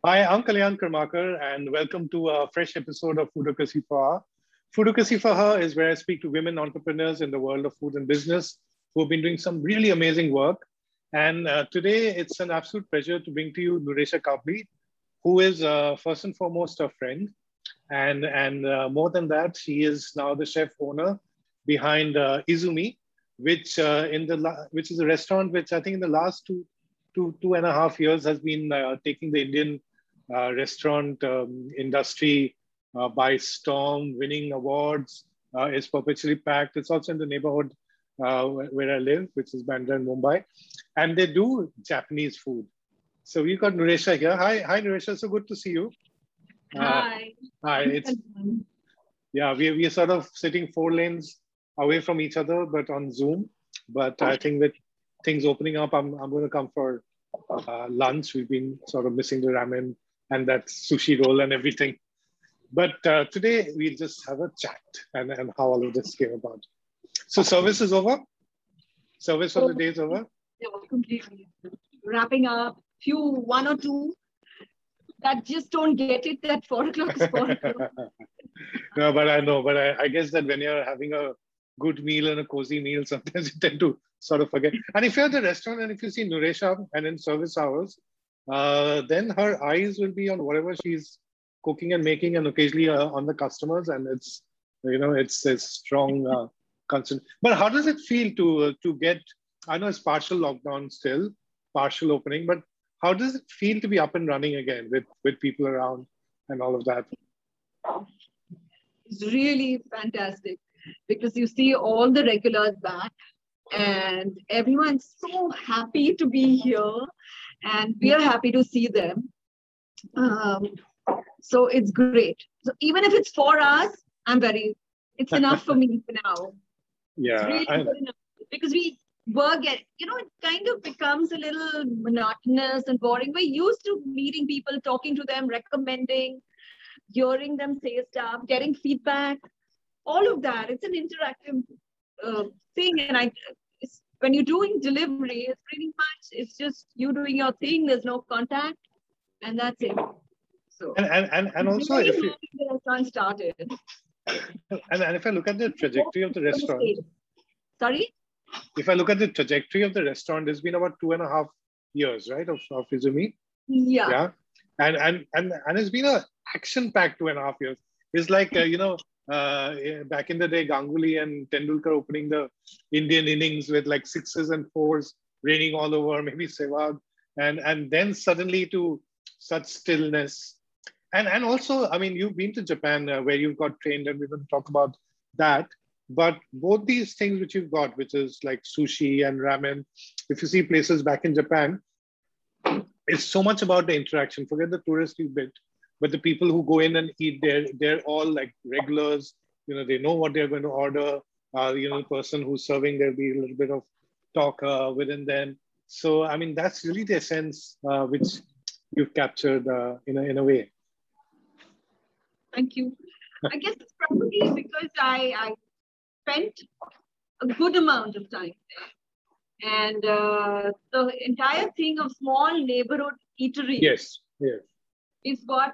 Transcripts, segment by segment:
Hi, I'm Kalyan Karmakar, and welcome to a fresh episode of Foodocracy for Her. Foodocracy for Her is where I speak to women entrepreneurs in the world of food and business who have been doing some really amazing work. And today, it's an absolute pleasure to bring to you Nuresha Kabli, who is first and foremost a friend. And more than that, she is now the chef owner behind Izumi, which is a restaurant which I think in the last two and a half years has been taking the Indian restaurant industry by storm, winning awards. It's perpetually packed. It's also in the neighborhood where I live, which is Bandra in Mumbai, and they do Japanese food. So we've got Nuresha here. Hi, Nuresha. So good to see you. Hi. Hi. We're sort of sitting 4 lanes away from each other, but on Zoom. But I think with things opening up, I'm going to come for lunch. We've been sort of missing the ramen and that sushi roll and everything. But today we'll just have a chat and how all of this came about. So service is over? Service for the day is over? Yeah, completely. Wrapping up, one or two that just don't get it that 4 o'clock is 4 o'clock. No, but I know. But I guess that when you're having a good meal and a cozy meal, sometimes you tend to sort of forget. And if you're at the restaurant and if you see Nuresha and in service hours, then her eyes will be on whatever she's cooking and making, and occasionally on the customers. And it's a strong concern. But how does it feel to get? I know it's partial lockdown still, partial opening, but how does it feel to be up and running again with people around and all of that? It's really fantastic because you see all the regulars back and everyone's so happy to be here and we are happy to see them. So it's great. So even if it's 4 hours, it's enough for me for now. Yeah. It's really good enough because we work at, it kind of becomes a little monotonous and boring. We're used to meeting people, talking to them, recommending, hearing them say stuff, getting feedback, all of that. It's an interactive thing. And when you're doing delivery, it's pretty much, it's just you doing your thing. There's no contact and that's it. So, and also if you, the restaurant started. And if I look at the trajectory of the restaurant, sorry? If I look at the trajectory of the restaurant, it's been about 2.5 years, right, of Izumi? Yeah. And it's been a action-packed 2.5 years. It's like, back in the day, Ganguly and Tendulkar opening the Indian innings with like 6s and 4s raining all over, maybe Sehwag, and then suddenly to such stillness. And also, I mean, you've been to Japan where you've got trained, and we're going to talk about that. But both these things which you've got, which is like sushi and ramen, if you see places back in Japan, it's so much about the interaction. Forget the touristy bit, but the people who go in and eat there, they're all like regulars. They know what they're going to order. The person who's serving, there'll be a little bit of talk within them. So, I mean, that's really the essence which you've captured in a way. Thank you. I guess it's probably because I spent a good amount of time there. And the entire thing of small neighborhood eatery is what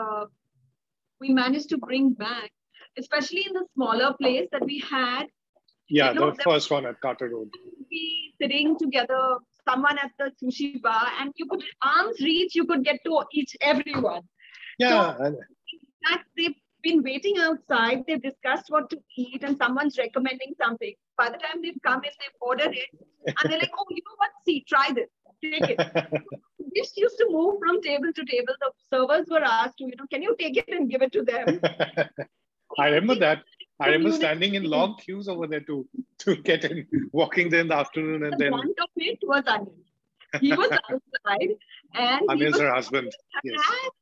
we managed to bring back, especially in the smaller place that we had. Yeah, the first one at Carter Road. We sitting together, someone at the sushi bar, and you could, arm's reach, you could get to everyone. Yeah. So, in fact, they've been waiting outside, they've discussed what to eat, and someone's recommending something. By the time they've come in, they've ordered it, and they're like, oh, you know what? See, try this, take it. This used to move from table to table. The servers were asked to, can you take it and give it to them? I remember that. I remember standing in long queues over there to get in, walking there in the afternoon, and then. The brunt of it was Anil. He was outside, and Anil's her husband. Yes.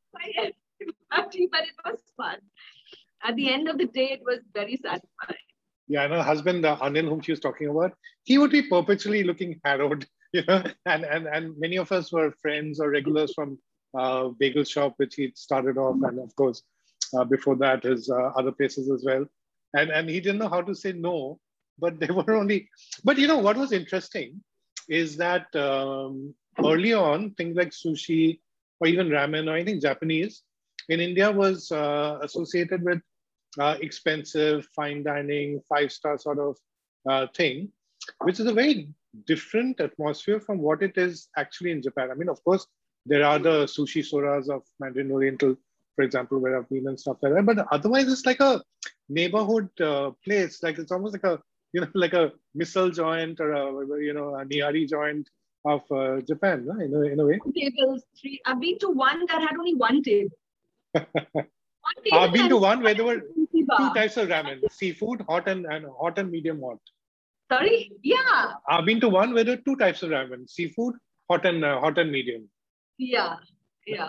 But it was fun. At the end of the day, it was very satisfying. Yeah, and her husband, Anil, whom she was talking about, he would be perpetually looking harrowed, and many of us were friends or regulars from bagel shop, which he started off, and of course, before that, his other places as well. And he didn't know how to say no, but they were only, but what was interesting is that early on, things like sushi or even ramen or anything Japanese in India was associated with expensive, fine dining, five-star sort of thing, which is a very different atmosphere from what it is actually in Japan. I mean, of course, there are the sushi soras of Mandarin Oriental, for example, where I've been and stuff like that. But otherwise, it's like a neighborhood place. Like it's almost like a, like a missile joint or a nihari joint of Japan, no? In a way. Tables, three. I've been to one that had only one table. I've been to one where there were two types of ramen: seafood, hot and medium hot. Sorry? Yeah. I've been to one where there are two types of ramen: seafood, hot and medium. Yeah, yeah.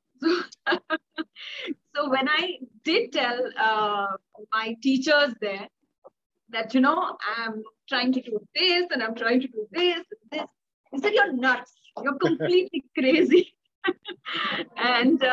So when I did tell my teachers there that, I'm trying to do this and I'm trying to do this, they said, you're nuts. You're completely crazy. And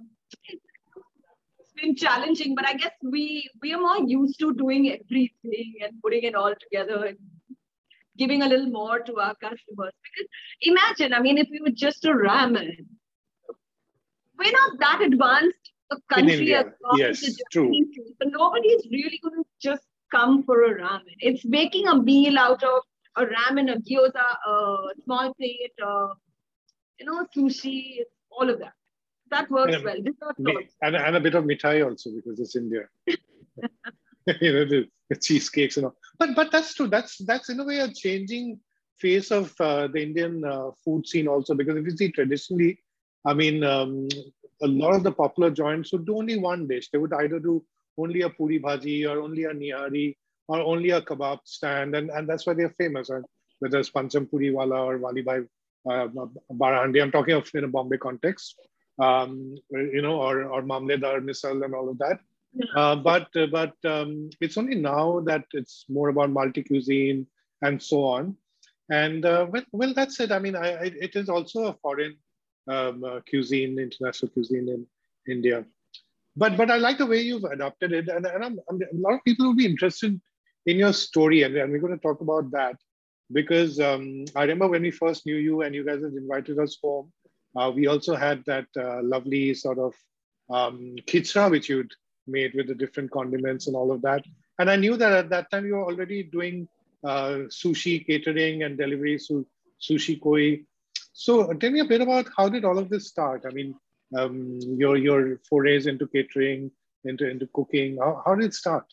it's been challenging, but I guess we are more used to doing everything and putting it all together and giving a little more to our customers. Because imagine, I mean, if we were just a ramen, we're not that advanced a country as well. Yes, true. But nobody is really going to just come for a ramen. It's making a meal out of a ramen, a gyoza, a small plate, sushi, all of that. That works well. And a bit of mithai also, because it's India. The cheesecakes and all. But that's true. That's in a way a changing face of the Indian food scene also, because if you see traditionally, I mean, a lot of the popular joints would do only one dish. They would either do only a puri bhaji or only a nihari or only a kebab stand, and that's why they're famous. Right? Whether it's Pancham Puri Wala or Wali Bhai Barahandi, I'm talking of in a Bombay context, or Mamledar, Misal, and all of that. But it's only now that it's more about multi-cuisine and so on. And well, that's it. I mean, it is also a foreign cuisine, international cuisine in India. But I like the way you've adopted it, and a lot of people will be interested in your story, and we're going to talk about that, because I remember when we first knew you and you guys had invited us home, we also had that lovely sort of khichda which you'd made with the different condiments and all of that. And I knew that at that time you were already doing sushi catering and delivery, sushi koi. So tell me a bit about how did all of this start? I mean, your forays into catering, into cooking. How did it start?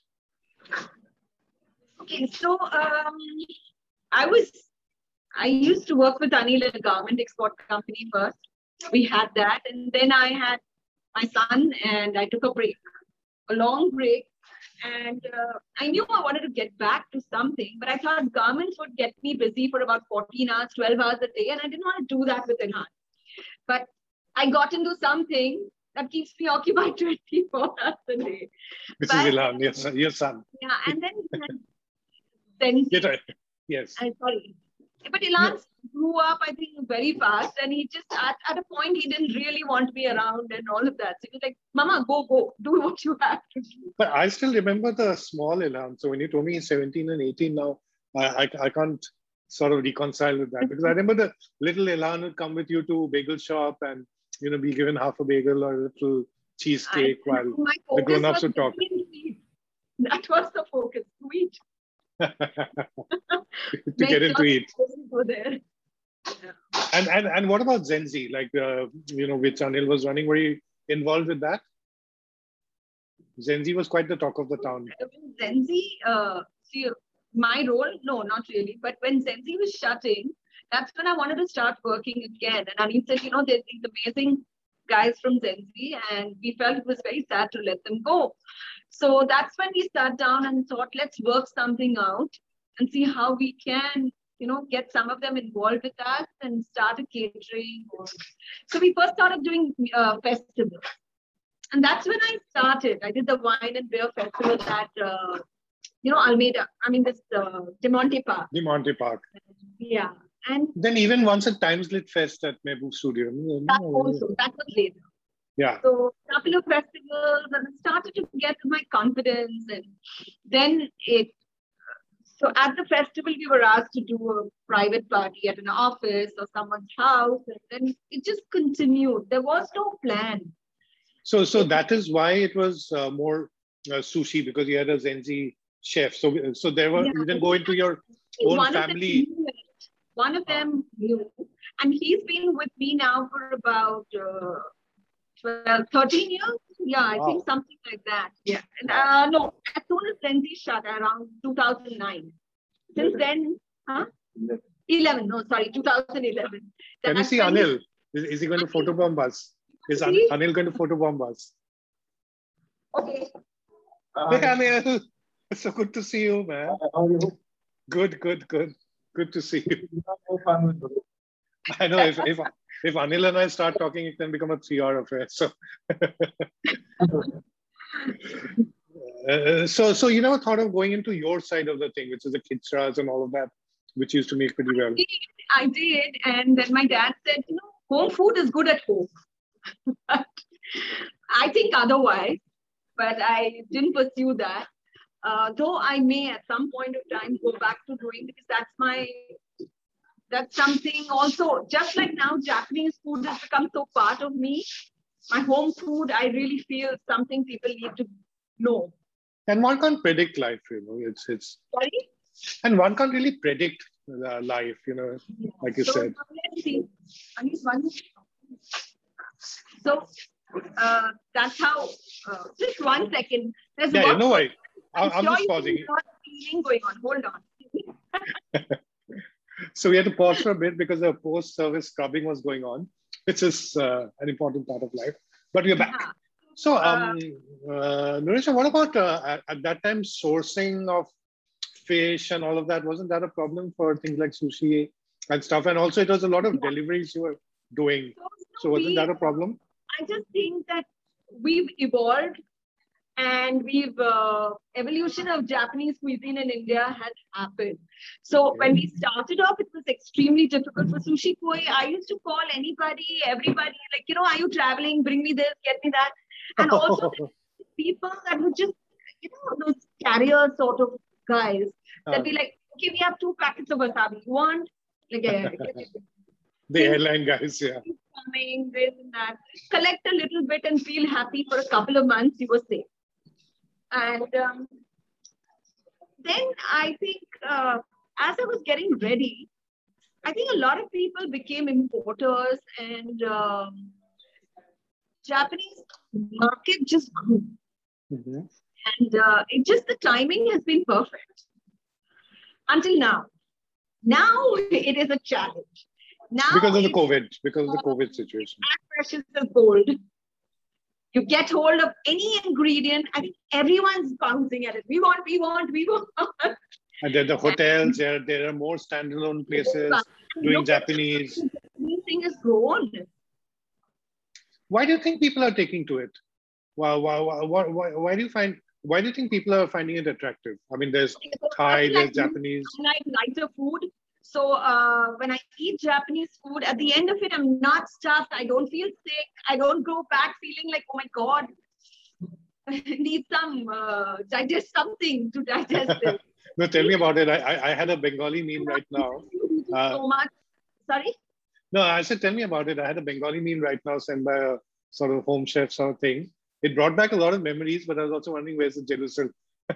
Okay, so I used to work with Anil at a garment export company first. We had that, and then I had my son, and I took a long break, and I knew I wanted to get back to something, but I thought garments would get me busy for about 14 hours, 12 hours a day, and I didn't want to do that with Ilhan. But I got into something that keeps me occupied 24 hours a day. This is Ilhan, your son. Yeah, and then yes. I'm sorry. But Ilhan grew up, I think, very fast, and he just, at a point, he didn't really want me around and all of that. So he was like, Mama, go, do what you have to do. But I still remember the small Ilhan. So when you told me he's 17 and 18 now, I can't sort of reconcile with that, because I remember the little Ilhan would come with you to bagel shop and, be given half a bagel or a little cheesecake while the grown-ups would talk. That was the focus, to eat. To get into it. Go there. Yeah. And what about Zenzi? Like which Anil was running? Were you involved with that? Zenzi was quite the talk of the town. Zenzi, see, my role, no, not really. But when Zenzi was shutting, that's when I wanted to start working again. And Anil said, there's these amazing guys from Zenzi, and we felt it was very sad to let them go. So that's when we sat down and thought, let's work something out and see how we can, get some of them involved with us and start a catering. So we first started doing festivals. And that's when I started. I did the wine and beer festival at, Almeida. I mean, this De Monte Park. De Monte Park. Yeah. And then even once at Times Lit Fest at Mehboob Studio. That was later. Yeah. So a couple of festivals, and I started to get my confidence, and then it So at the festival, we were asked to do a private party at an office or someone's house, and then it just continued. There was no plan. So that is why it was more sushi, because you had a Zenzi chef. So there were, you didn't go into your own family. One of them knew, and he's been with me now for about 13 years. Yeah, I think something like that. Yeah. And, no, as soon as Zenzi shut around 2009. Since then, 11. No, sorry, 2011. Can you see Anil? Is he going to photobomb us? Is Anil going to photobomb us? Okay. Hey, Anil. It's so good to see you, man. How are you? Good. Good to see you. I know if Anil and I start talking, it can become a 3-hour affair. So, so you never thought of going into your side of the thing, which is the kitchras and all of that, which used to make pretty well. I did, and then my dad said, home food is good at home. I think otherwise, but I didn't pursue that. Though I may at some point of time go back to doing, because that's something also, just like now Japanese food has become so part of me. My home food, I really feel something people need to know. And one can't predict life, it's Sorry? And one can't really predict life, like you said. Let's see. So that's how, just 1 second. There's no worry. I'm just pausing. Feeling going on. Hold on. So we had to pause for a bit because the post-service scrubbing was going on, which is an important part of life. But we're back. Yeah. So, Nurisha, what about at that time sourcing of fish and all of that? Wasn't that a problem for things like sushi and stuff? And also, it was a lot of deliveries you were doing. So wasn't that a problem? I just think that we've evolved. And evolution of Japanese cuisine in India has happened. So when we started off, it was extremely difficult for sushi koi. I used to call anybody, everybody, like, are you traveling? Bring me this, get me that. And also people that would just, those carrier sort of guys that be like, okay, we have 2 packets of wasabi. You want? Like, the airline guys, yeah. Coming, this and that. Collect a little bit and feel happy for a couple of months, you were safe. And then I think as I was getting ready, I think a lot of people became importers, and Japanese market just grew. Mm-hmm. And the timing has been perfect until now. Now it is a challenge. Now because of the COVID situation. As precious as gold. You get hold of any ingredient, I think everyone's bouncing at it. We want. And then the hotels, there are more standalone places doing Japanese. This thing is grown. Why do you think people are taking to it? Why do you think people are finding it attractive? I mean, there's Thai, there's Japanese. I like lighter food. So when I eat Japanese food, at the end of it, I'm not stuffed. I don't feel sick. I don't go back feeling like, oh my God, I need some, digest something to digest it. No, tell me about it. I had a Bengali meme right now. So much. Sorry? No, I said, tell me about it. I had a Bengali meme right now sent by a sort of home chef sort of thing. It brought back a lot of memories, but I was also wondering, where's the Jerusalem?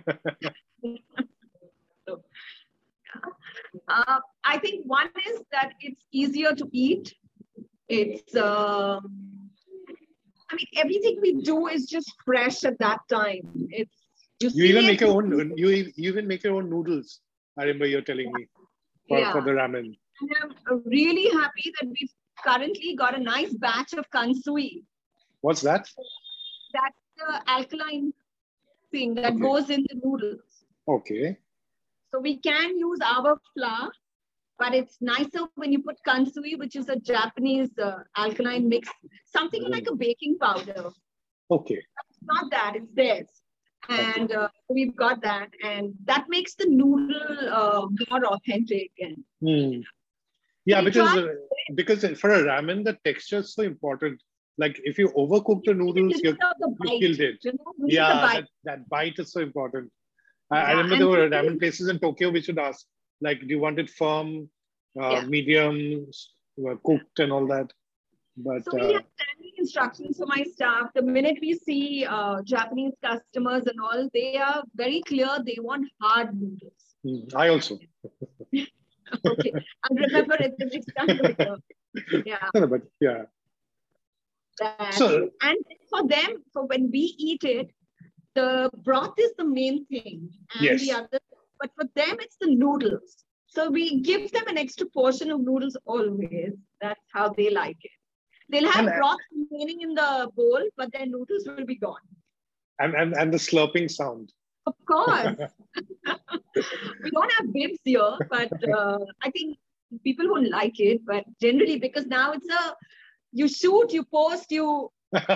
I think one is that it's easier to eat. It's, I mean, everything we do is just fresh at that time. It's you even make your own. You even make your own noodles. I remember you're telling me for the ramen. And I'm really happy that we've currently got a nice batch of kansui. What's that? That's the alkaline thing that goes in the noodles. Okay. So we can use our flour, but it's nicer when you put kansui, which is a Japanese alkaline mix, something like a baking powder. Okay. It's not that, it's theirs. And we've got that. And that makes the noodle more authentic. And yeah, because for a ramen, the texture is so important. Like if you overcook the noodles, you killed it. Yeah, that bite is so important. I Yeah, remember and there were people, ramen places in Tokyo which would ask, like, do you want it firm, yeah. medium, cooked, and all that. But So we have standing instructions for my staff. The minute we see Japanese customers and all, they are very clear. They want hard noodles. I also. Okay, I'll remember it the next time I go. Yeah, But yeah. that. So And for them, for when we eat it, the broth is the main thing, and the yes. other. But for them, it's the noodles. So we give them an extra portion of noodles always. That's how they like it. They'll And have broth remaining in the bowl, but their noodles will be gone. and the slurping sound. Of course. We don't have bibs here, but I think people won't like it. But generally, because now it's you shoot, you post, you.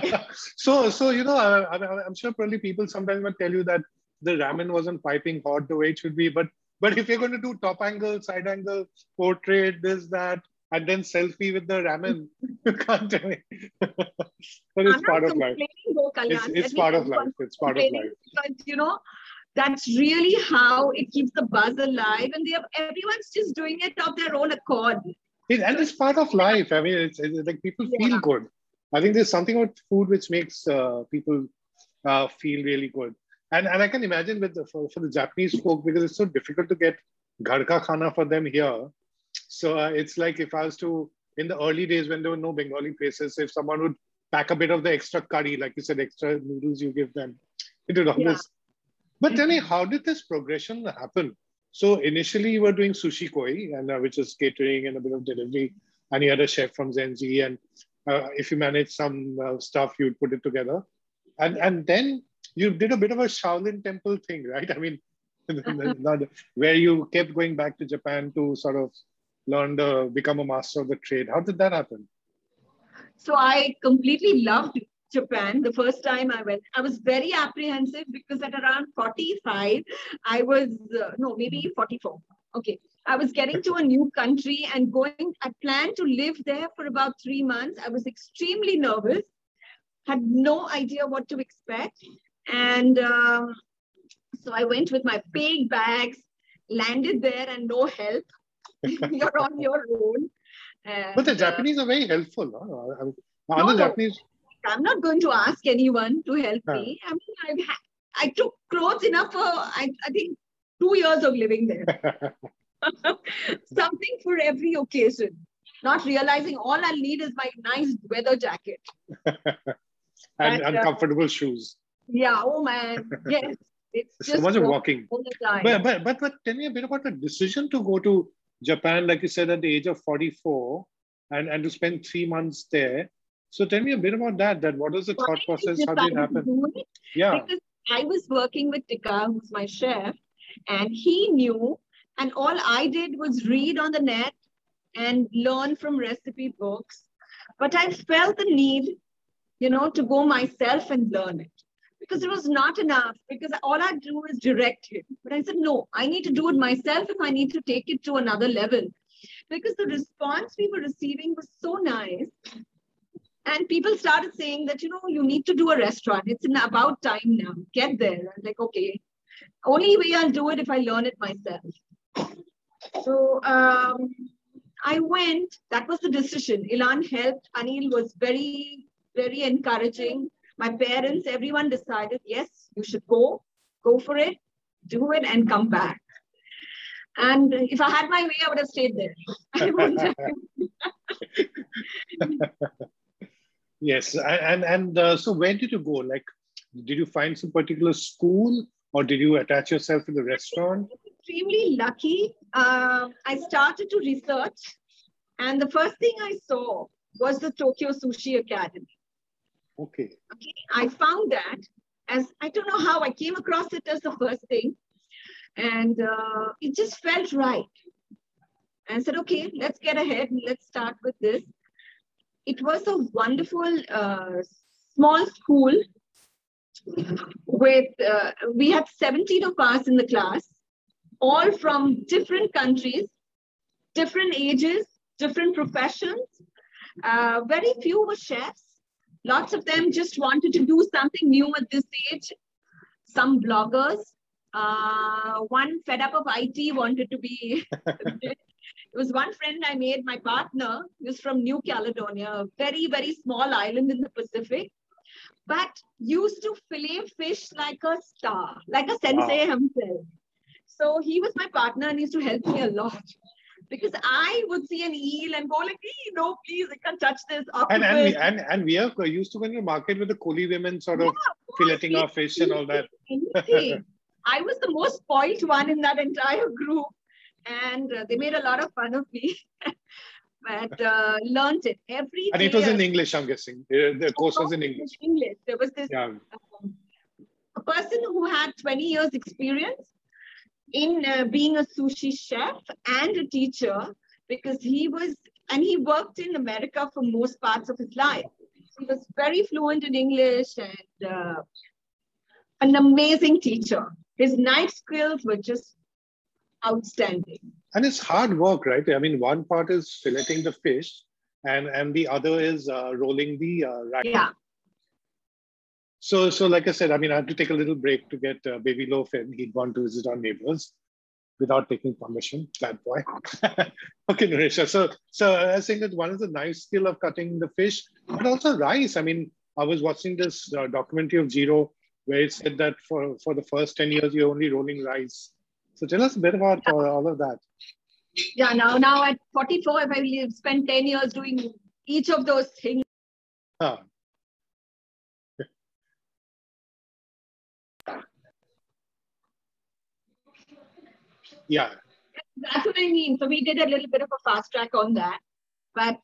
So I'm sure probably people sometimes might tell you that the ramen wasn't piping hot the way it should be, but if you're going to do top angle, side angle, portrait, this, that, and then selfie with the ramen, you can't tell me. But it's I'm part not of life. complaining, though, Kalyan. It's part of life. It's part of life. But that's really how it keeps the buzz alive, and everyone's just doing it of their own accord. And it's part of life. I mean, it's like people feel good. I think there's something about food which makes people feel really good. And I can imagine for the Japanese folk, because it's so difficult to get ghar ka khana for them here. So it's like if I was to, in the early days when there were no Bengali places, if someone would pack a bit of the extra curry, like you said, extra noodles you give them, it would always. But tell me, how did this progression happen? So initially you were doing sushi koi, and which is catering and a bit of delivery, and you had a chef from Zenzi, and if you managed some stuff, you'd put it together. And then you did a bit of a Shaolin temple thing, right? I mean, where you kept going back to Japan to sort of become a master of the trade. How did that happen? So I completely loved Japan the first time I went. I was very apprehensive because at around 45, I was, no, maybe 44. Okay. I was getting to a new country and I planned to live there for about 3 months. I was extremely nervous, had no idea what to expect. And so I went with my big bags, landed there and no help. You're on your own. And, but the Japanese are very helpful. Huh? Japanese. I'm not going to ask anyone to help me. I mean, I took clothes enough for, I think, 2 years of living there. Something for every occasion. Not realizing all I'll need is my nice weather jacket. and comfortable shoes. Yeah, oh man. Yes. It's just so much of walking. All the time. But tell me a bit about the decision to go to Japan, like you said, at the age of 44 and to spend 3 months there. So tell me a bit about that. What was the thought process? How did it happen? Yeah. Because I was working with Tika, who's my chef, and he knew, and all I did was read on the net and learn from recipe books. But I felt the need, to go myself and learn it. Because it was not enough, because all I do is direct him. But I said, no, I need to do it myself if I need to take it to another level. Because the response we were receiving was so nice. And people started saying that, you need to do a restaurant. It's about time now. Get there. I was like, okay. Only way I'll do it if I learn it myself. So I went. That was the decision. Ilan helped. Anil was very, very encouraging. My parents, everyone decided, yes, you should go for it, do it, and come back. And if I had my way, I would have stayed there. Yes. And so where did you go? Like, did you find some particular school or did you attach yourself to the restaurant? Extremely lucky. I started to research. And the first thing I saw was the Tokyo Sushi Academy. Okay. I found that I don't know how I came across it as the first thing. And it just felt right. And I said, okay, let's get ahead and let's start with this. It was a wonderful small school with, we had 17 of us in the class, all from different countries, different ages, different professions. Very few were chefs. Lots of them just wanted to do something new at this age. Some bloggers, One fed up of IT wanted to be. It was one friend I made, my partner, he was from New Caledonia, a very, very small island in the Pacific, but used to fillet fish like a star, like a sensei himself. So he was my partner and used to help me a lot. Because I would see an eel and go like, no, please, I can't touch this. And we are used to going to market with the Koli women sort of filleting our fish and all that. Anything. I was the most spoilt one in that entire group, and they made a lot of fun of me. But learned it every day. And it was in English, I'm guessing. The course was in English. There was this a person who had 20 years experience in being a sushi chef and a teacher, because he worked in America for most parts of his life. He was very fluent in English and an amazing teacher. His knife skills were just outstanding. And it's hard work, right? I mean, one part is filleting the fish and the other is rolling the rack. Yeah. So like I said, I mean, I had to take a little break to get baby loaf in. He'd gone to visit our neighbors without taking permission. Bad boy. Okay, Narisha. So I was saying that one is the knife skill of cutting the fish, but also rice. I mean, I was watching this documentary of Jiro where it said that for the first 10 years, you're only rolling rice. So tell us a bit about all of that. Yeah, now at 44, if I spend 10 years doing each of those things. Yeah. That's what I mean. So we did a little bit of a fast track on that. But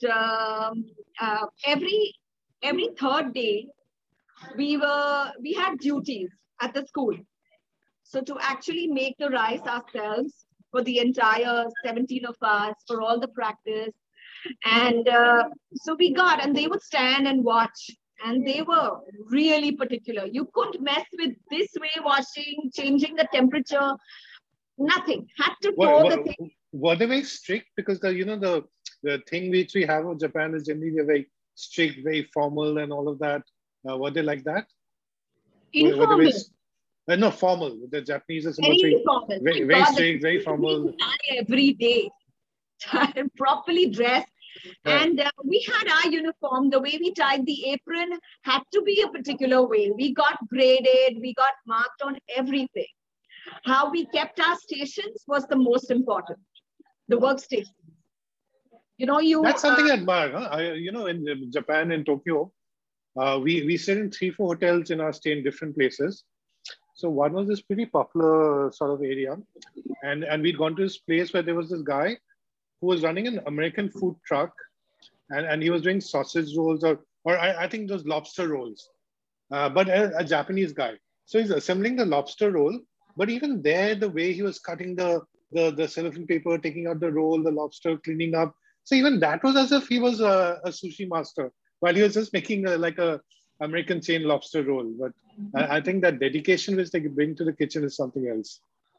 every third day, we had duties at the school. So to actually make the rice ourselves for the entire 17 of us, for all the practice. And so and they would stand and watch. And they were really particular. You couldn't mess with this way washing, changing the temperature. Nothing. Had to know the thing. Were they very strict? Because the thing which we have of Japan is generally they're very strict, very formal and all of that. Were they like that? Informal. No, formal. The Japanese are very formal. Very strict, very formal. Every day. Properly dressed. Yeah. And we had our uniform. The way we tied the apron had to be a particular way. We got graded. We got marked on everything. How we kept our stations was the most important. The workstation. That's something I admire. Huh? In Japan and Tokyo, we stayed in 3-4 hotels in our stay in different places. So one was this pretty popular sort of area, and we'd gone to this place where there was this guy who was running an American food truck, and he was doing sausage rolls or I think those lobster rolls, but a Japanese guy. So he's assembling the lobster roll. But even there, the way he was cutting the cellophane paper, taking out the roll, the lobster, cleaning up. So even that was as if he was a sushi master, while he was just making like a American chain lobster roll. But I think that dedication which they bring to the kitchen is something else.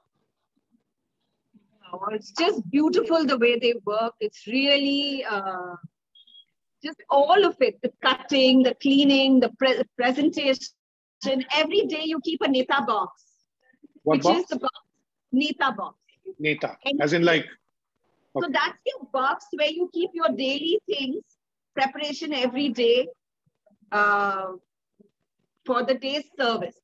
Oh, it's just beautiful the way they work. It's really just all of it, the cutting, the cleaning, the presentation. Every day you keep a neta box. What which box? Is the box, Neta box. Neta, as in like. Okay. So that's your box where you keep your daily things, preparation every day for the day's service.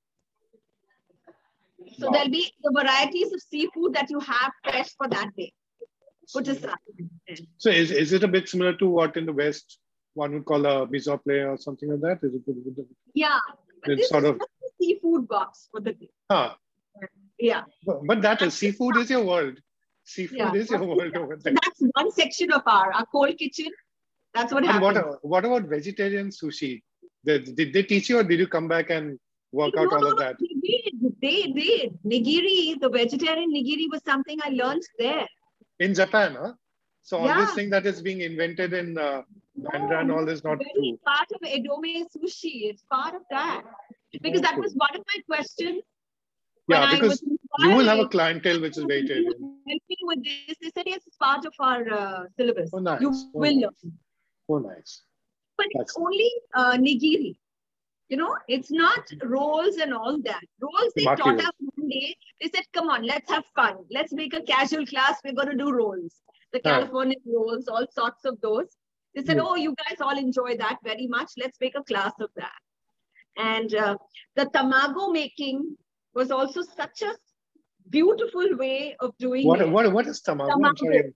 So there'll be the varieties of seafood that you have fresh for that day. Put aside. So is it a bit similar to what in the West one would call a mise en place or something like that? Is it? Yeah, but this sort of a seafood box for the day. Yeah. But that is seafood is your world. Seafood is your world over there. That's one section of our cold kitchen. That's what happened. What about vegetarian sushi? Did they teach you or did you come back and work out all of that? They did. Nigiri, the vegetarian nigiri was something I learned there. In Japan, huh? So all this thing that is being invented in Bandra and all is not true. It's part of Edome sushi. It's part of that. Because that was one of my questions. Yeah, because you will have a clientele which is vegetarian. Help me with this. They said yes, it's part of our syllabus. Oh, nice. You will learn. Oh, nice. But it's only nigiri. It's not rolls and all that. Rolls they taught us one day, they said, come on, let's have fun. Let's make a casual class. We're going to do rolls. The California rolls, all sorts of those. They said, oh, you guys all enjoy that very much. Let's make a class of that. And the tamago making was also such a beautiful way of doing it. What is tamago? I'm sorry.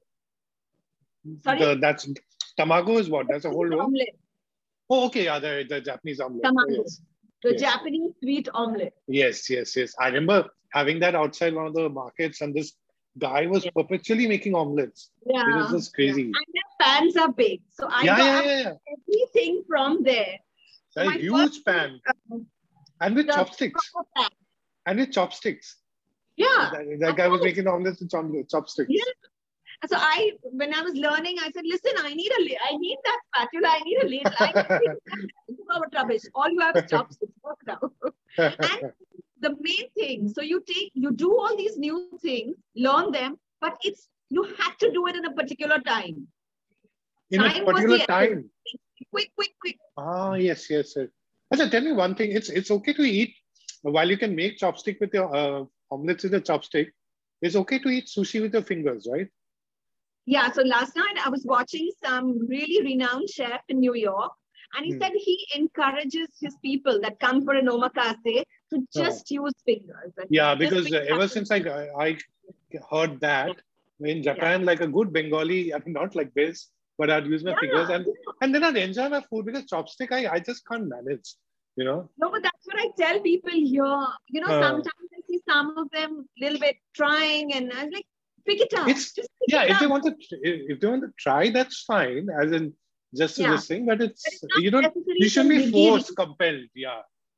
Sorry? That's tamago is what? That's a whole roll? Omelette. Oh, okay. Yeah, the Japanese omelette. Tamago. Oh, yes. The Japanese sweet omelette. Yes. I remember having that outside one of the markets, and this guy was perpetually making omelets. Yeah. It was just crazy. And their pans are big. So I got everything from there. So a huge pan. And with chopsticks. And with chopsticks. Yeah. That guy was making omelets with chopsticks. Yeah. So when I was learning, I said, listen, I need that spatula, I need a ladle, I need that rubbish. All you have is chopsticks. Work now. And the main thing, so you do all these new things, learn them, but you had to do it in a particular time. In a particular time. Quick. Ah, yes. Achha, tell me one thing. It's okay to eat while you can make chopstick with your omelets with a chopstick. It's okay to eat sushi with your fingers, right? Yeah. So last night I was watching some really renowned chef in New York, and he said he encourages his people that come for an omakase to just use fingers. Yeah, because ever since I heard that in Japan, like a good Bengali, I mean, not like this, but I'd use my fingers and then I'd enjoy my food because chopstick, I just can't manage, you know? No, but that's what I tell people here. You know, sometimes I see some of them a little bit trying, and I'm like, pick it up. If they want to try, that's fine. As in just to this thing, but you shouldn't be forced, compelled. Yeah.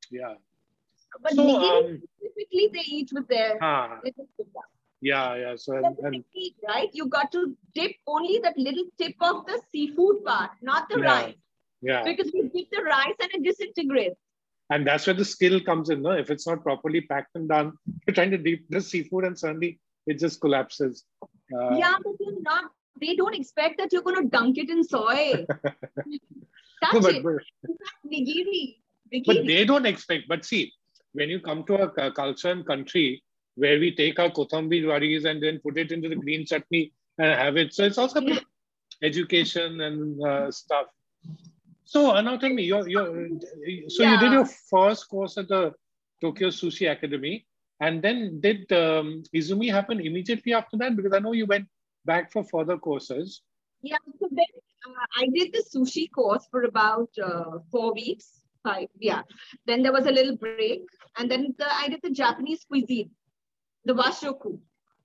But so, typically they eat with their little finger. Yeah. So right, you got to dip only that little tip of the seafood part, not the rice. Yeah. Because you dip the rice and it disintegrates. And that's where the skill comes in, no? If it's not properly packed and done, you're trying to dip the seafood and suddenly it just collapses. But they don't expect that you're going to dunk it in soy. Nigiri. But they don't expect. But see, when you come to a culture and country where we take our kothambir varis and then put it into the green chutney and have it. So it's also a bit of education and stuff. So now tell me, you did your first course at the Tokyo Sushi Academy. And then did Izumi happen immediately after that? Because I know you went back for further courses. Yeah, so then I did the sushi course for about 4 weeks. 5, yeah. Then there was a little break. And then I did the Japanese cuisine, the washoku.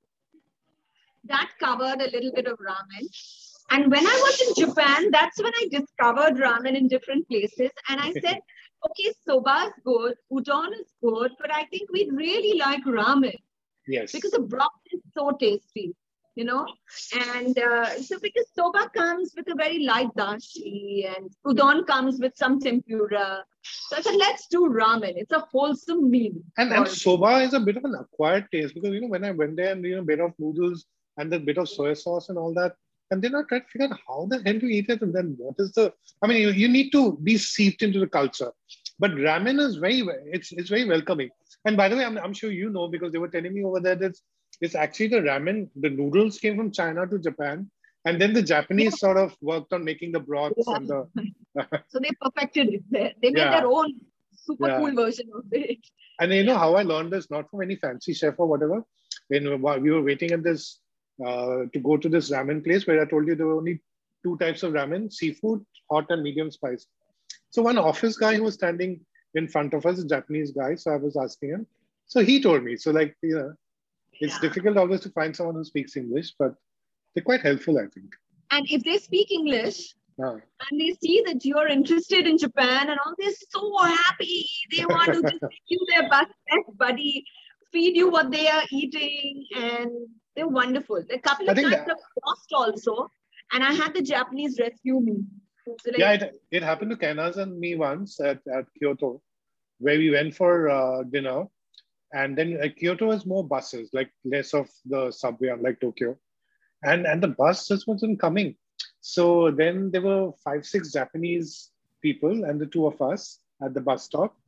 That covered a little bit of ramen. And when I was in Japan, that's when I discovered ramen in different places. And I said, okay, soba is good, udon is good, but I think we'd really like ramen. Yes. Because the broth is so tasty, you know. And so because soba comes with a very light dashi and udon comes with some tempura. So I said, let's do ramen. It's a wholesome meal. And soba is a bit of an acquired taste because, you know, when I went there and, a bit of noodles and a bit of soy sauce and all that, and then I tried to figure out how the hell to eat it. And then what is you need to be seeped into the culture. But ramen is it's very welcoming. And by the way, I'm sure you know, because they were telling me over there that it's actually the ramen, the noodles came from China to Japan. And then the Japanese sort of worked on making the broths and the... So they perfected it there. They made their own super cool version of it. And you know how I learned this? Not from any fancy chef or whatever. When we were waiting at this, to go to this ramen place where I told you there were only 2 types of ramen, seafood, hot and medium spice. So one office guy who was standing in front of us, a Japanese guy. So I was asking him. So he told me. So it's difficult always to find someone who speaks English, but they're quite helpful, I think. And if they speak English and they see that you're interested in Japan and all, they're so happy. They want to just make you their best buddy, feed you what they are eating, and they're wonderful. A couple of times I've lost also, and I had the Japanese rescue me. So it happened to Kenaz and me once at Kyoto, where we went for dinner. And then Kyoto has more buses, like less of the subway, unlike Tokyo. And the bus just wasn't coming. So then there were 5-6 Japanese people and the 2 of us at the bus stop.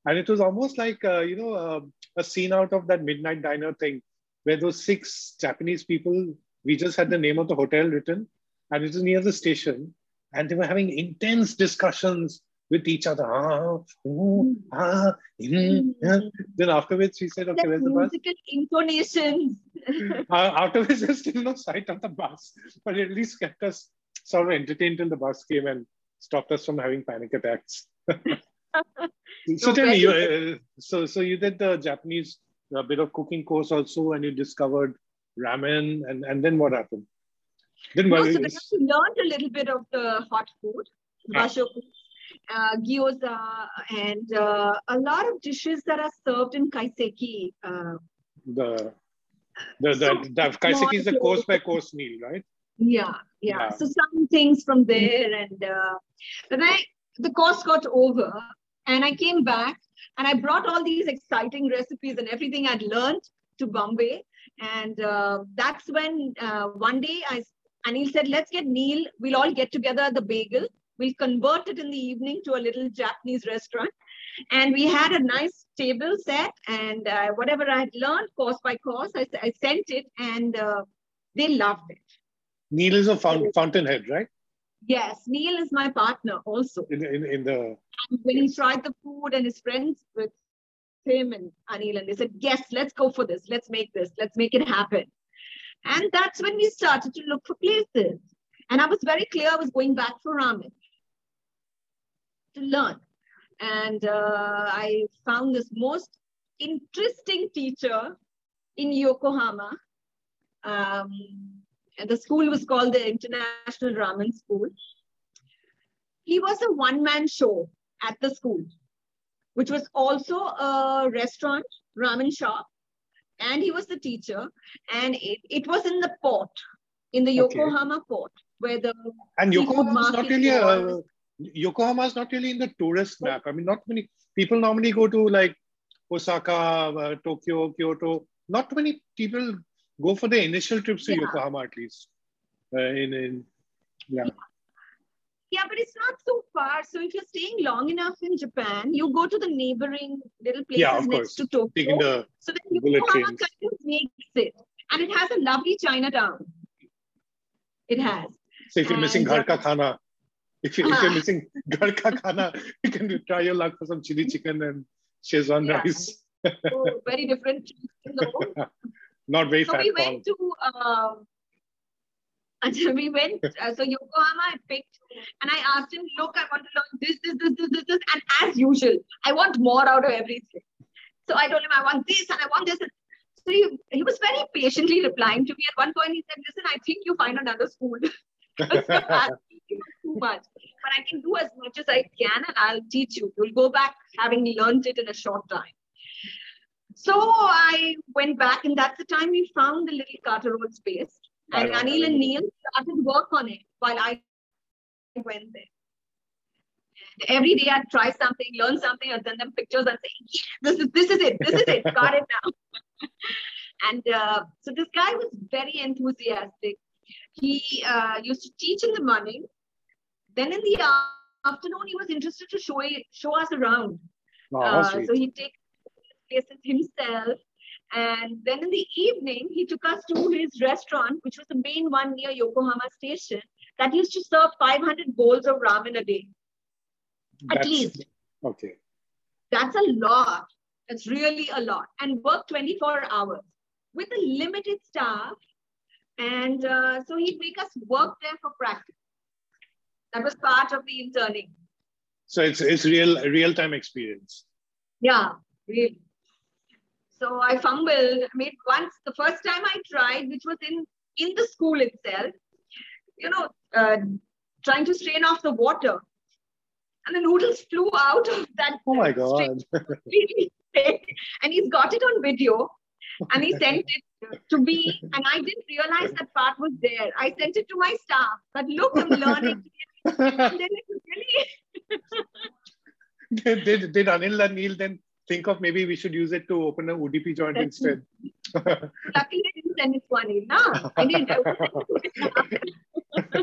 And it was almost like, a scene out of that Midnight Diner thing, where those 6 Japanese people, we just had the name of the hotel written, and it was near the station, and they were having intense discussions with each other. Then afterwards, we said, okay, Like where's the bus? musical intonations. Afterwards, there's still no sight of the bus, but it at least kept us sort of entertained till the bus came and stopped us from having panic attacks. So tell me, so you did the Japanese bit of cooking course also, and you discovered ramen, and then what happened? Then No, so then I learned a little bit of the hot food, bashoku, gyoza, and a lot of dishes that are served in kaiseki. The kaiseki is the course by course meal, right? Yeah. So some things from there, and then the course got over, and I came back, and I brought all these exciting recipes and everything I'd learned to Bombay, and that's when one day Anil said, "Let's get Neil. We'll all get together at the Bagel. We'll convert it in the evening to a little Japanese restaurant." And we had a nice table set, and whatever I had learned, course by course, I sent it, and they loved it. Neil is a fountainhead, right? Yes, Neil is my partner also. In the and when he tried the food, and his friends with him and Anil, and they said, "Yes, let's go for this. Let's make this. Let's make it happen." And that's when we started to look for places. And I was very clear I was going back for ramen to learn. And I found this most interesting teacher in Yokohama. And the school was called the International Ramen School. He was a one-man show at the school, which was also a restaurant, ramen shop. And he was the teacher. And it was in the port, in the Yokohama port, where the Yokohama is not really in the tourist map. I mean, not many people normally go to like Osaka, Tokyo, Kyoto. Not many people go for the initial trips to Yokohama, at least. Yeah, but it's not so far. So if you're staying long enough in Japan, you go to the neighboring little places next to Tokyo. So then Yokohama kind of makes it. And it has a lovely Chinatown. It has. So if you're missing Ghar Ka Khana, if you're missing Ghar Ka Khana, you can try your luck for some chili chicken and Szechuan rice. So very different. Not very fat. So we went to so Yokohama I picked, and I asked him, "Look, I want to learn this, and as usual, I want more out of everything." So I told him, "I want this, and I want this." So he was very patiently replying to me. At one point, he said, "Listen, I think you find another school. Too much, but I can do as much as I can, and I'll teach you. You'll go back having learned it in a short time." So I went back, and that's the time we found the little Carter Road space. And Anil and Neil started work on it while I went there. And every day I'd try something, learn something, I'd send them pictures and say, "Yeah, this is it, got it now." And so this guy was very enthusiastic. He used to teach in the morning. Then in the afternoon, he was interested to show us around. So he'd take places himself. And then in the evening, he took us to his restaurant, which was the main one near Yokohama Station, that used to serve 500 bowls of ramen a day. At least. Okay. That's a lot. That's really a lot. And work 24 hours with a limited staff. And so he'd make us work there for practice. That was part of the interning. So it's real-time experience. Yeah, really. So I fumbled. I mean, once the first time I tried, which was in the school itself, trying to strain off the water, and the noodles flew out of that. Oh my God! And he's got it on video, and he sent it to me, and I didn't realize that part was there. I sent it to my staff. But look, I'm learning. And then it was really. Did Anil and Neil then think of maybe we should use it to open an UDP joint instead? Luckily, I didn't send it to Anil. No, I didn't.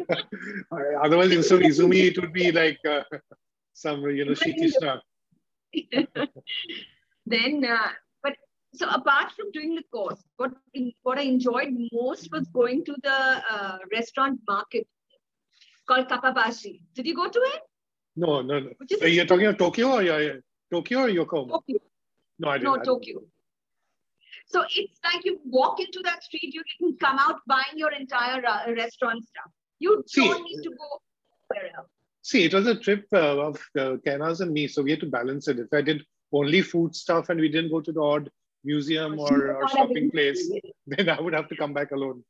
Otherwise, Izumi, it would be like some, Shri Krishna. Then, but so apart from doing the course, what I enjoyed most was going to the restaurant market called Kapabashi. Did you go to it? No, no, no. Which is You're talking about Tokyo or Tokyo or Yokohama? Tokyo. No, I No, didn't. Tokyo. So it's like you walk into that street, you can come out buying your entire restaurant stuff. You don't need to go anywhere else. See, it was a trip of Kenas and me, so we had to balance it. If I did only food stuff and we didn't go to the odd museum or shopping place, then I would have to come back alone.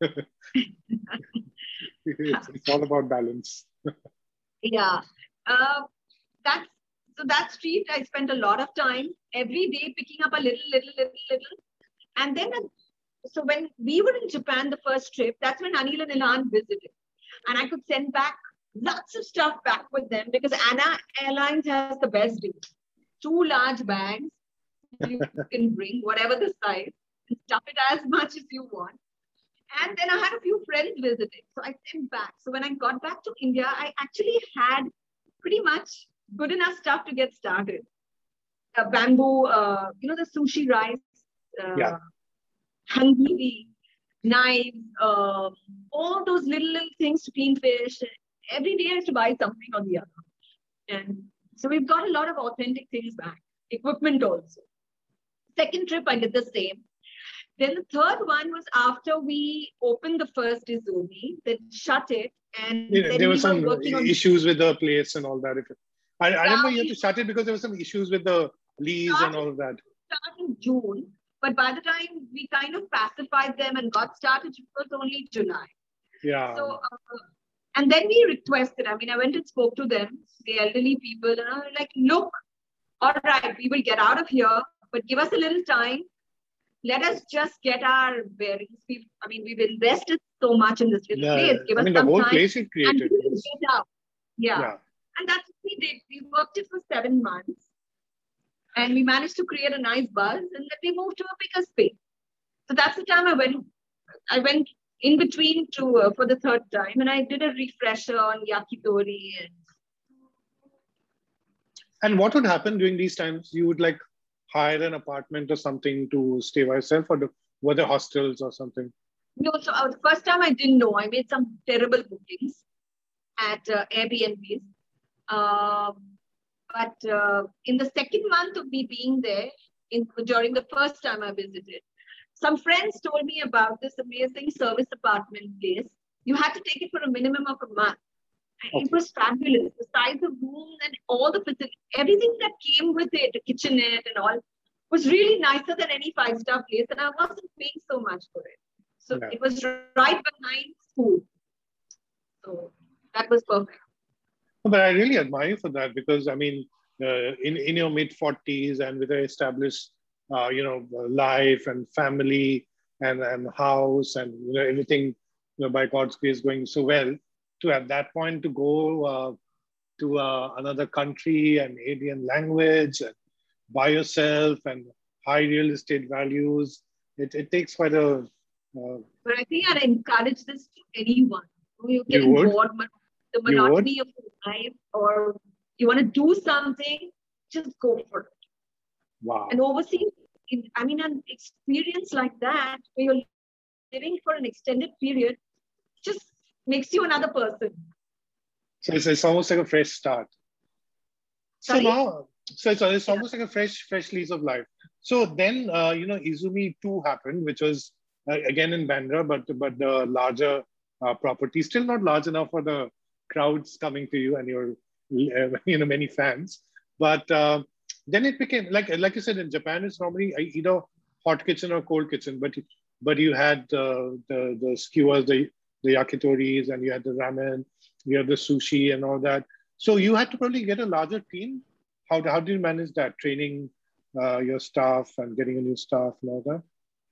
It's all about balance. Yeah. That street, I spent a lot of time every day picking up a little. And then, so when we were in Japan, the first trip, that's when Anil and Ilan visited. And I could send back lots of stuff back with them because Anna Airlines has the best deals. 2 large bags you can bring, whatever the size, and stuff it as much as you want. And then I had a few friends visiting. So I sent back. So when I got back to India, I actually had pretty much good enough stuff to get started. Bamboo, the sushi rice, hangiri, knives, all those little things to clean fish. Every day I have to buy something or the other. And so we've got a lot of authentic things back. Equipment also. Second trip, I did the same. Then the third one was after we opened the first Izumi, that shut it. And there were some issues with the place and all that. I remember you had to shut it because there were some issues with the lease and all of that. Started in June, but by the time we kind of pacified them and got started, it was only July. Yeah. So, and then we requested, I went and spoke to them, the elderly people, and I was like, look, all right, we will get out of here, but give us a little time. Let us just get our bearings. We've invested so much in this little place. Give us the some whole time place you created. Yeah. And that's what we did. We worked it for 7 months. And we managed to create a nice buzz. And then we moved to a bigger space. So that's the time I went in between to for the third time. And I did a refresher on yakitori. And what would happen during these times? You would hire an apartment or something to stay by yourself, or were there hostels or something? No, so the first time I didn't know. I made some terrible bookings at Airbnbs. But in the second month of me being there, during the first time I visited, some friends told me about this amazing service apartment place. You had to take it for a minimum of a month. Okay. It was fabulous. The size of rooms and all the facilities, everything that came with it, the kitchenette and all, was really nicer than any 5-star place. And I wasn't paying so much for it. So It was right behind school. So that was perfect. But I really admire you for that because, in your mid-40s and with an established, life and family and house and, everything, by God's grace going so well, to at that point to go to another country and alien language and by yourself and high real estate values, it takes quite a... But I think I'd encourage this to anyone. You're getting bored with the monotony of life, or you want to do something, just go for it. Wow. And overseas, an experience like that, where you're living for an extended period, just makes you another person. So it's almost like a fresh start. Sorry? So it's almost like a fresh lease of life. So then, Izumi 2 happened, which was again in Bandra, but the larger property, still not large enough for the crowds coming to you and your many fans. But then it became like you said, in Japan, it's normally either hot kitchen or cold kitchen, but you had the skewers, the yakitoris, and you had the ramen, you had the sushi and all that. So you had to probably get a larger team. How do you manage that, training your staff and getting a new staff and all that?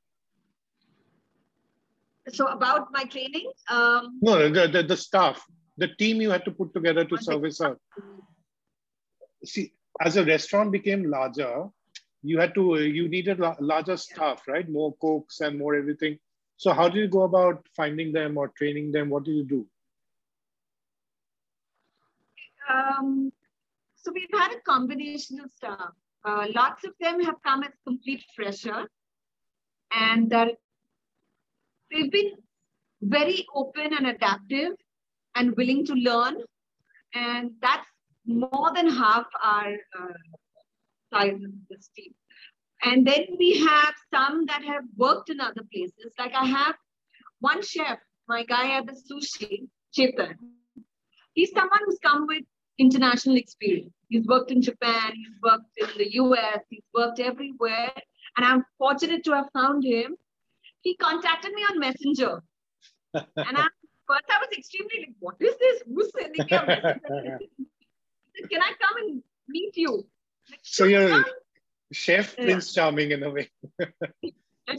So about my training? No, the staff, the team you had to put together to service her. See, as a restaurant became larger, you needed larger staff, right? More cooks and more everything. So how do you go about finding them or training them? What do you do? So we've had a combination of staff. Lots of them have come as complete fresher, and they've been very open and adaptive and willing to learn. And that's more than half our size of this team. And then we have some that have worked in other places. Like I have one chef, my guy at the sushi, Chetan. He's someone who's come with international experience. He's worked in Japan, he's worked in the US, he's worked everywhere. And I'm fortunate to have found him. He contacted me on Messenger. And first I was extremely like, what is this? Who's sending me a message? Can I come and meet you? Like, so you're Chef Prince Charming in a way. And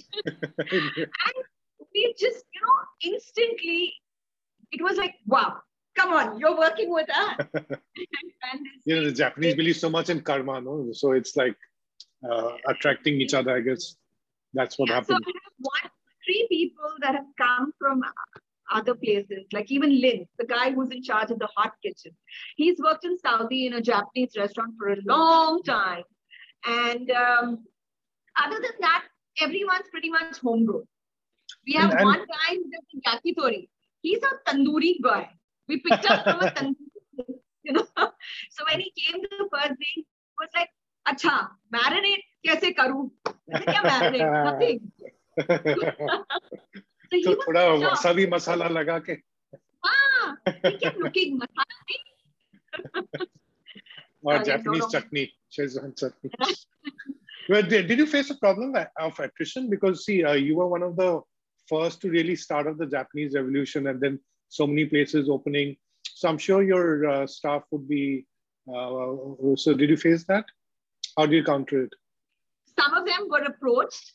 we just, instantly, it was like, wow, come on, you're working with us. The Japanese believe so much in karma, no? So it's like attracting each other, I guess. That's what happened. So I have 3 people that have come from other places, like even Lin, the guy who's in charge of the hot kitchen. He's worked in Saudi in a Japanese restaurant for a long time. And other than that, everyone's pretty much homegrown. We have one guy who does the yakitori. He's a tandoori guy. We picked up from a tandoori, So when he came to the first day, he was like, "Acha, marinate kaise karu?" I said, "Kya marinate? Nothing." So thoda wasabi masala laga ke. He kept looking, masala. Or Japanese chutney, Szechuan chutney. Well, did you face a problem of attrition? Because see, you were one of the first to really start off the Japanese revolution, and then so many places opening. So I'm sure your staff would be. So did you face that? How do you counter it? Some of them were approached,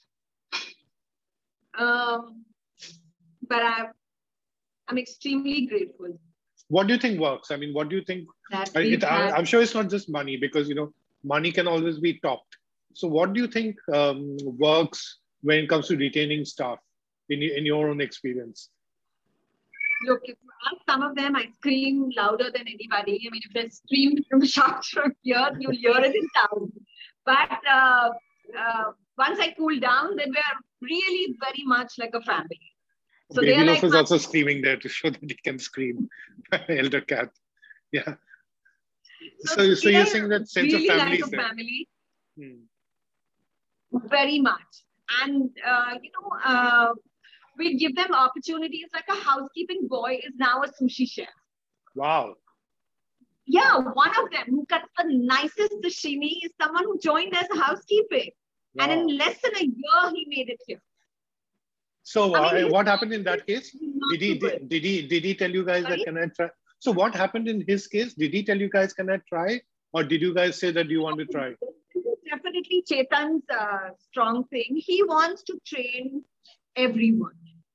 but I'm extremely grateful. What do you think works? I mean, what do you think? I'm sure it's not just money, because money can always be topped. So what do you think works when it comes to retaining staff in your own experience? Look, if you ask some of them, I scream louder than anybody. I mean, if they screamed from shots from here, you'll hear it in town. But once I cool down, then we're really very much like a family. So Baby Loaf is also screaming there to show that he can scream. Elder cat. Yeah. So you're saying that sense really of family like is there. Family. Very much. And, we give them opportunities. Like a housekeeping boy is now a sushi chef. Wow. Yeah, one of them who cuts the nicest sashimi is someone who joined as housekeeping. Wow. And in less than a year, he made it here. So what happened in that case? Did he tell you guys that can I try? So what happened in his case? Did he tell you guys can I try? Or did you guys say that you want to try? This is definitely Chetan's strong thing. He wants to train everyone.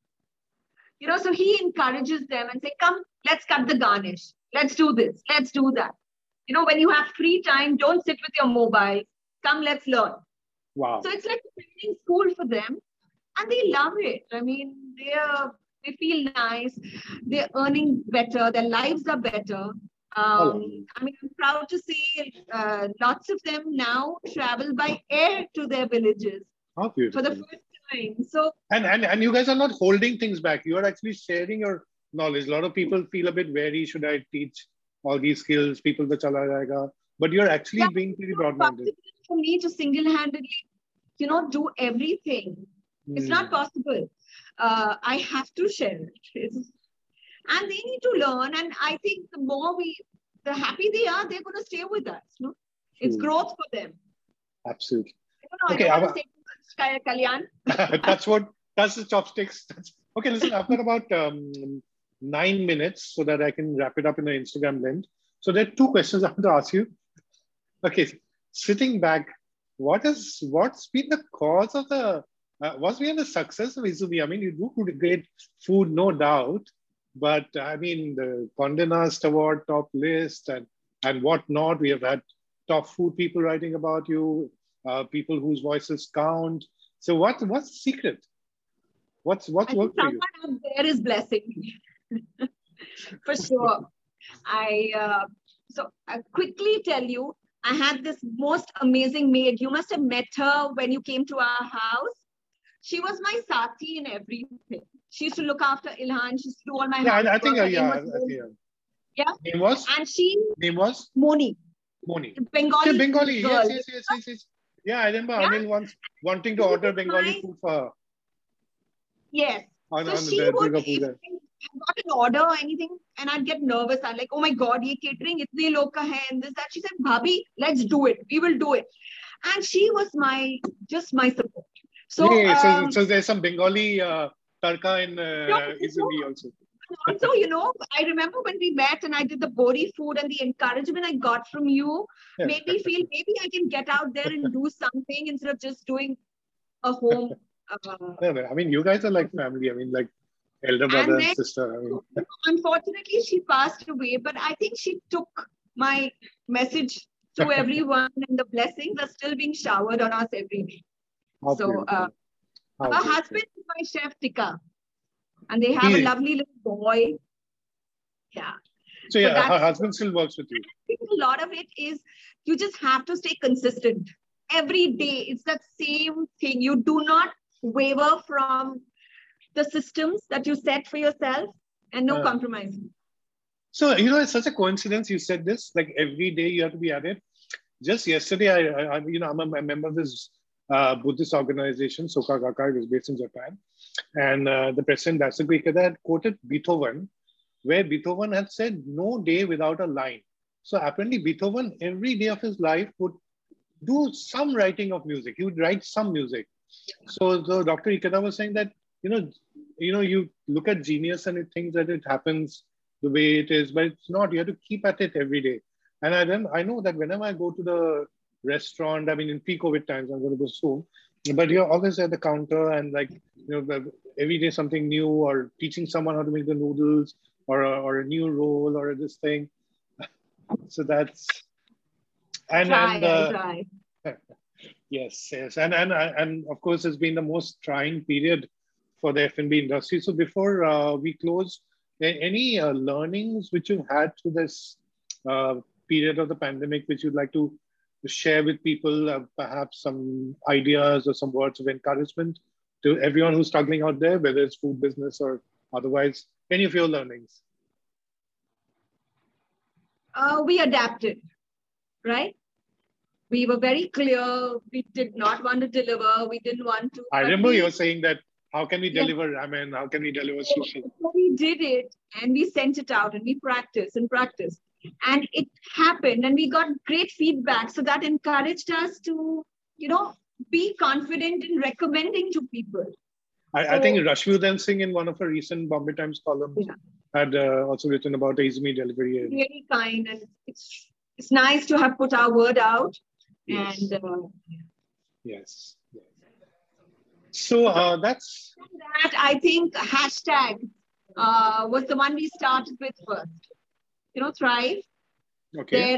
So he encourages them and say, come, let's cut the garnish. Let's do this. Let's do that. When you have free time, don't sit with your mobile. Come, let's learn. Wow. So it's like a training school for them. And they love it. I mean, they feel nice. They're earning better. Their lives are better. I mean, I'm proud to say lots of them now travel by air to their villages for the first time. So and you guys are not holding things back. You are actually sharing your knowledge. A lot of people feel a bit wary. Should I teach all these skills? People to chala jayega. But you're actually being pretty broad-minded. For me to single-handedly, do everything. It's not possible. I have to share it. And they need to learn. And I think the happy they are, they're going to stay with us. No? It's growth for them. Absolutely. I don't want to say Kalyan. That's the chopsticks. Okay, listen, I've got about 9 minutes so that I can wrap it up in an Instagram lens. So there are 2 questions I want to ask you. Okay, sitting back, what's been the cause of what's been the success of Izumi? I mean, you do great food, no doubt, but I mean, the Condé Nast Award top list and whatnot. We have had top food people writing about you, people whose voices count. So what's the secret? What's worked for you? Someone out there is blessing me. For sure. So I'll quickly tell you, I had this most amazing maid. You must have met her when you came to our house. She was my sati in everything. She used to look after Ilhan. She used to do all my Yeah, I think, housework. Her name yeah, was I think, Moni. yeah. Yeah. Name was? And she, Name was? Moni, Moni. Bengali Bengali. girl. Yes. Yeah, I remember Yeah. Anil once wanting to She order was Bengali my, food for her yes. on So she the would, Durga if Puja. I got an order or anything, and I'd get nervous. I'm like, oh my God, ye catering, itne log ka hai, and this, that. She said, Bhabhi, let's do it. We will do it. And she was just my support. So, Yeah, so there's some Bengali tarka in no, Izumi also. also, I remember when we met and I did the Bori food, and the encouragement I got from you made me feel maybe I can get out there and do something instead of just doing a home. No, I mean, you guys are like family. I mean, like elder brother and then, sister. I mean, unfortunately, she passed away, but I think she took my message to everyone, and the blessings are still being showered on us every day. how So, beautiful. How her beautiful. husband is my chef, Tika, and they have a lovely little boy. Yeah. So yeah, that's, her husband still works with you. I think a lot of it is you just have to stay consistent. Every day, it's that same thing. You do not waver from the systems that you set for yourself, and no compromise. So, it's such a coincidence you said this, like every day you have to be at it. Just yesterday, I'm a member of this Buddhist organization, Soka Gakkai, which is based in Japan. And the president, Daisaku Ikeda, had quoted Beethoven, where Beethoven had said, no day without a line. So apparently Beethoven, every day of his life, would do some writing of music. He would write some music. So Dr. Ikeda was saying that, you look at genius and it thinks that it happens the way it is, but it's not. You have to keep at it every day. And I know that whenever I go to the restaurant, I mean, in pre-COVID times, I'm going to go soon, but you're always at the counter and every day something new, or teaching someone how to make the noodles, or a new roll, or this thing. So that's, and try. Yes. And of course, it's been the most trying period for the F&B industry. So before we close, any learnings which you've had through this period of the pandemic, which you'd like to share with people, perhaps some ideas or some words of encouragement to everyone who's struggling out there, whether it's food business or otherwise, any of your learnings? We adapted, right? We were very clear. We did not want to deliver. We didn't want to. I remember you were saying that, how can we deliver ramen? How can we deliver sushi? So we did it, and we sent it out, and we practiced. And it happened, and we got great feedback. So that encouraged us to, be confident in recommending to people. I think Rashmi Udan Singh, in one of her recent Bombay Times columns, had also written about the Izumi delivery. Really kind, and it's nice to have put our word out. Yes. And yes. So that's that. I think hashtag was the one we started with first. Thrive. Okay.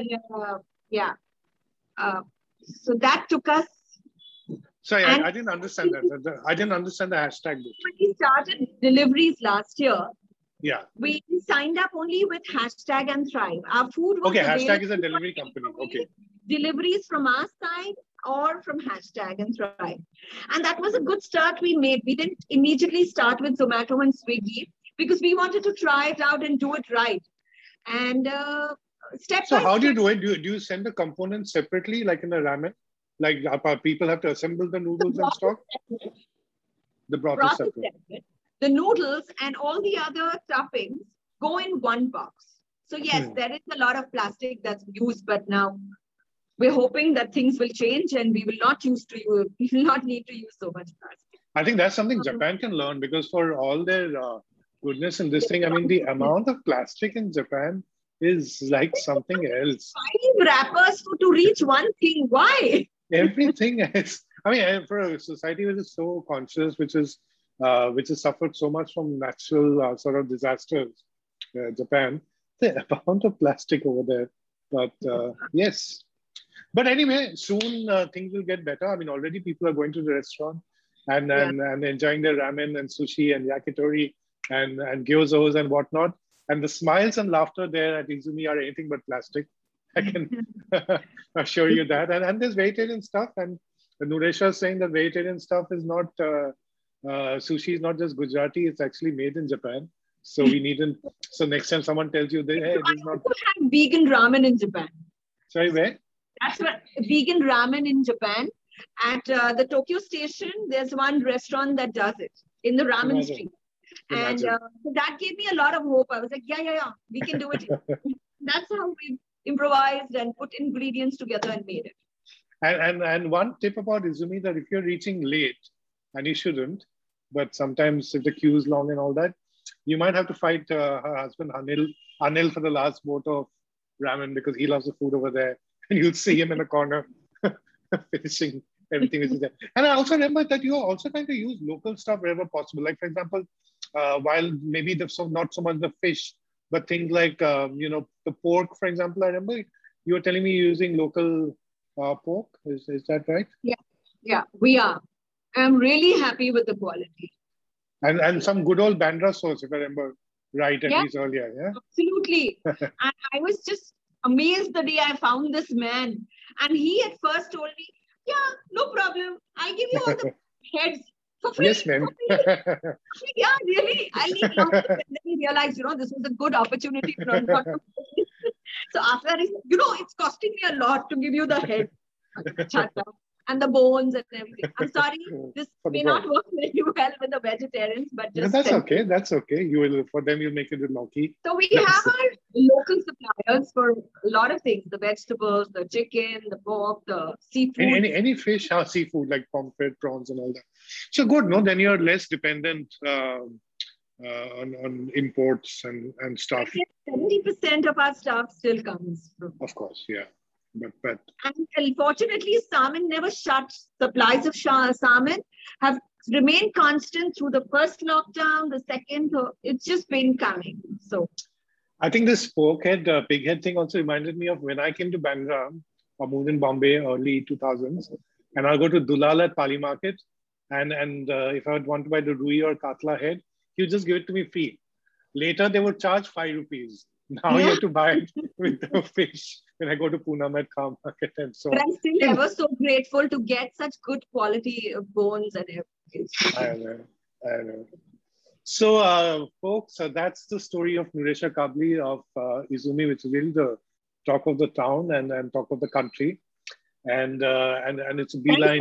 So that took us. Sorry, I didn't understand that. I didn't understand the hashtag. When we started deliveries last year, yeah, we signed up only with hashtag and Thrive. Our food was hashtag is a delivery company. Okay. Deliveries from our side or from hashtag and Thrive. And that was a good start we made. We didn't immediately start with Zomato and Swiggy because we wanted to try it out and do it right. And So how do you do it? Do you send the components separately, like in a ramen? Like people have to assemble the noodles and stock? The broth is separate. The noodles and all the other toppings go in one box. So yes, there is a lot of plastic that's used, but now we're hoping that things will change and we will not need to use so much plastic. I think that's something Japan can learn, because for all their goodness in this thing, I mean, the amount of plastic in Japan is like something else. 5 wrappers to reach one thing. Why? Everything is. I mean, for a society which is so conscious, which has suffered so much from natural sort of disasters, Japan, the amount of plastic over there. But yes. But anyway, soon things will get better. I mean, already people are going to the restaurant and enjoying their ramen and sushi and yakitori and gyozos and whatnot. And the smiles and laughter there at Izumi are anything but plastic. I can assure you that. And there's vegetarian stuff. And Nuresha is saying that vegetarian stuff is not, sushi is not just Gujarati, it's actually made in Japan. So we needn't, so next time someone tells you, that, hey, So this is I not. also had vegan ramen in Japan. Sorry, where? That's what vegan ramen in Japan. At the Tokyo station, there's one restaurant that does it in the ramen Imagine. street. Imagine. And so that gave me a lot of hope. I was like, yeah, we can do it. That's how we improvised and put ingredients together and made it. And one tip about Izumi, that if you're reaching late, and you shouldn't, but sometimes if the queue is long and all that, you might have to fight her husband Anil for the last boat of ramen, because he loves the food over there, and you'll see him in the corner finishing everything which is there. And I also remember that you're also trying to use local stuff wherever possible. Like, for example, while maybe not so much the fish, but things like the pork, for example. I remember you were telling me you're using local pork. Is that right? Yeah, we are. I'm really happy with the quality. And some good old Bandra sauce, if I remember right, at least earlier. Yeah, absolutely. And I was just amazed the day I found this man, and he at first told me, "Yeah, no problem. I give you all the heads for free." Yes, ma'am. Yeah, really. I'll eat now. And then he realized, this was a good opportunity to learn how to. So after that, he said, it's costing me a lot to give you the head. And the bones and everything. I'm sorry, this may not work very well with the vegetarians, but just that's okay. That's okay. You will, for them, you'll make it with Loki. So we have our local suppliers for a lot of things: the vegetables, the chicken, the pork, the seafood. Any fish, seafood like pomfret, prawns, and all that. So good, no? Then you're less dependent on imports and stuff. 70% of our stuff still comes from. Of course, yeah. But and unfortunately, salmon never shut. Supplies of salmon have remained constant through the first lockdown, the second. It's just been coming. So I think this pig head thing also reminded me of when I came to Bandra, or moved in Bombay early 2000s, and I'll go to Dulal at Pali Market, and if I would want to buy the Rui or Katla head, he would just give it to me free. Later, they would charge 5 rupees. Now you have to buy it with the fish when I go to Poonam at Kham Market and so on. But I'm still ever so grateful to get such good quality of bones and everything. I know. So, folks, that's the story of Nuresha Kabli of Izumi, which is really the talk of the town and talk of the country. And it's a beeline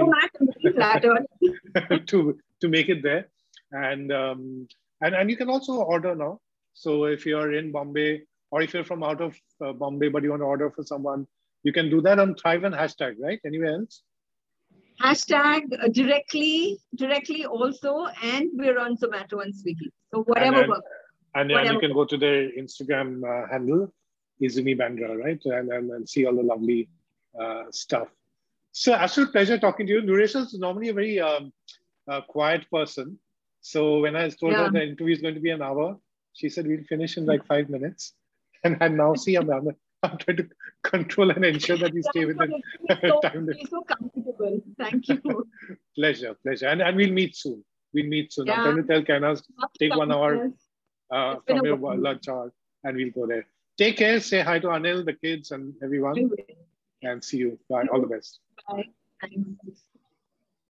to make it there. And you can also order now. So if you're in Bombay, or if you're from out of Bombay, but you want to order for someone, you can do that on Thrive and hashtag, right? Anywhere else? Hashtag directly also, and we're on Zomato and Swiggy. So whatever works. And you can go to their Instagram handle, Izumi Bandra, right? And see all the lovely stuff. So absolute pleasure talking to you. Nuresha is normally a very quiet person. So when I told her the interview is going to be an hour, she said we'll finish in like 5 minutes. And now see, I'm trying to control and ensure that we stay within time. So comfortable. Thank you. Pleasure. And we'll meet soon. I'm trying to tell Kainas, take 1 hour from your lunch hour and we'll go there. Take care. Say hi to Anil, the kids and everyone. And see you. Bye. All the best. Bye. Thanks.